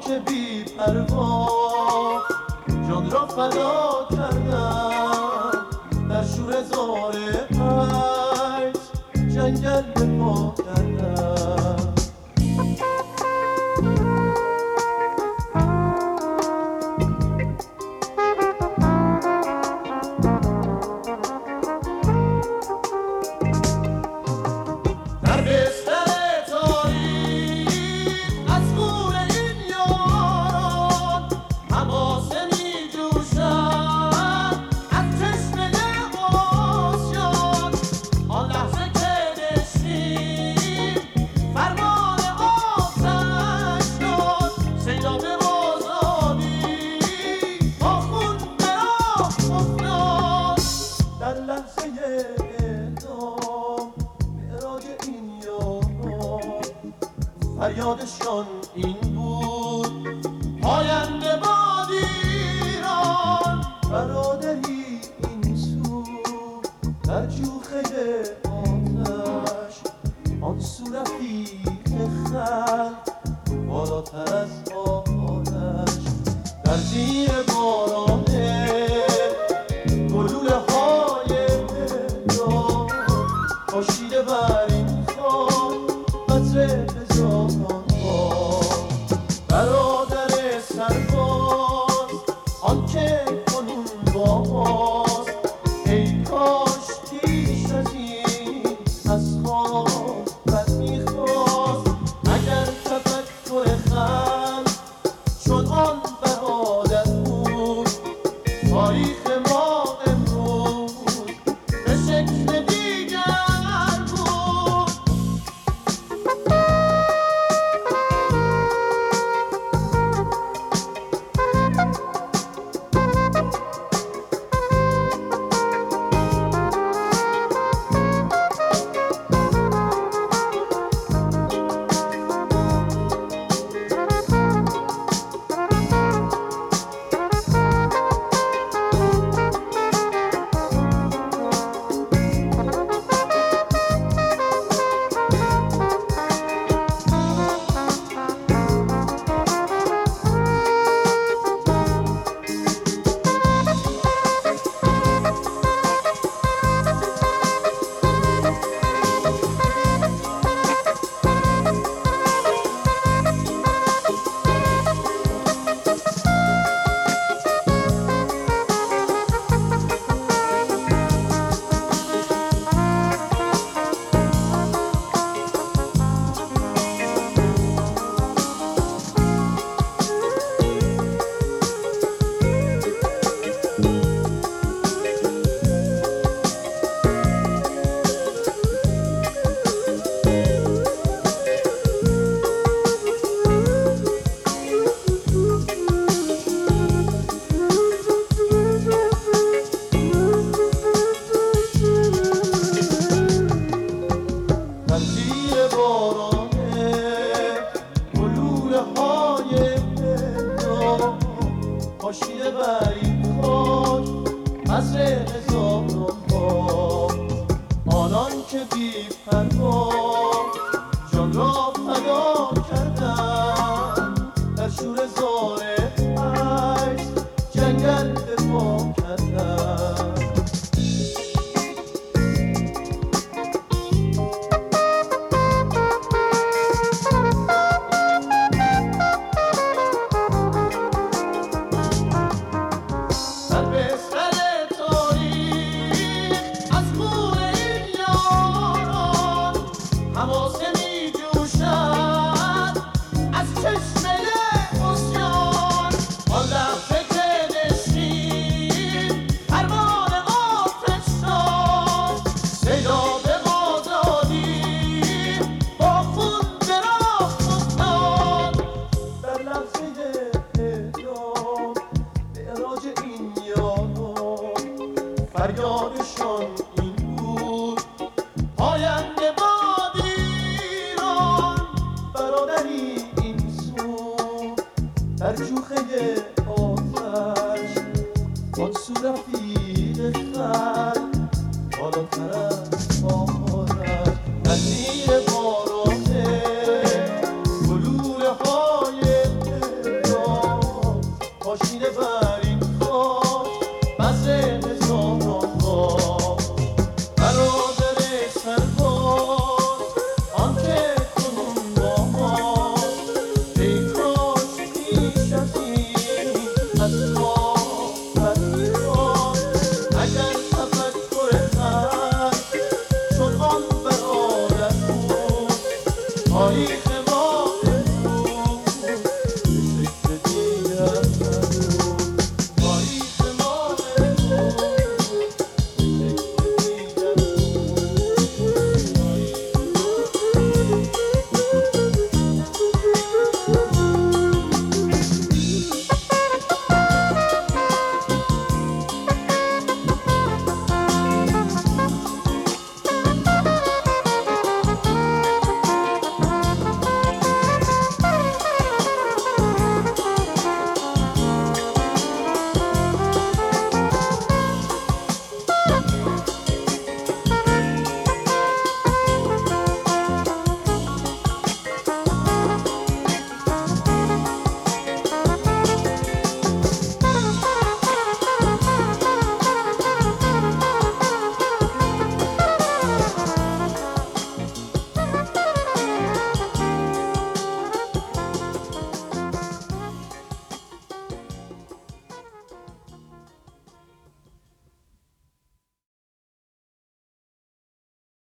که بی پروا جان را فدا کردن در شور زاره عیش جنگل به پا کردن. در بستر تاریک از خون این یاران حماسه می جوشد از چشمه آسیان. آن لحظه که نشیم فرمان آتش شد سیلاب آزادی با خون به راه افتاد. در لحظه اعدام معراج این یاران فریادشان این بود پاینده باد ایران. برادری این سو در جوخه آتش آن سو رفیق خلق بالاتر از آتش. در زیر باران گلوله های هجران پاشیده بر این خاک قطره هزاران بار. برادر سرباز آن که کنون با ماست ای کاش پیش از این از خواب بد میخواست. اگر تفکر خلق چون آن برادر بود تاریخ ما امروز به شکل دیگر بود. در زیر باران گلوله های هجران پاشیده بر این خاک قطره هزاران بار. آنان که بی پروا جان را فدا کردن در شور زاره عیش جنگل به پا کردن. در بستر تاریک از خون این یاران حماسه می جوشد از چشمه عصیان. آن لحظه که نشیم فرمان آتش شد سیلاب آزادی با خون به راه افتاد. در لحظه اعدام معراج این یاران فریادشان این بود پاینده باد ایران. برادری این سو در جوخه آتش آن سو رفیق خلق بالاتر از